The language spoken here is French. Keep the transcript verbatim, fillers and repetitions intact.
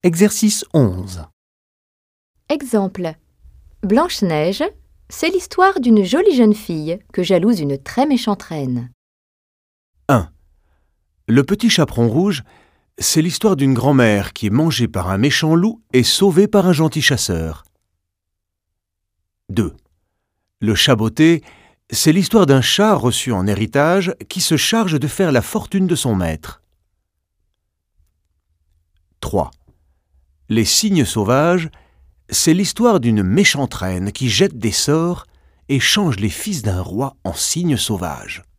Exercice onze. Exemple. Blanche-Neige, c'est l'histoire d'une jolie jeune fille que jalouse une très méchante reine. un. Le petit chaperon rouge, c'est l'histoire d'une grand-mère qui est mangée par un méchant loup et sauvée par un gentil chasseur. deux. Le chat botté, c'est l'histoire d'un chat reçu en héritage qui se charge de faire la fortune de son maître. trois. Les cygnes sauvages, c'est l'histoire d'une méchante reine qui jette des sorts et change les fils d'un roi en cygnes sauvages.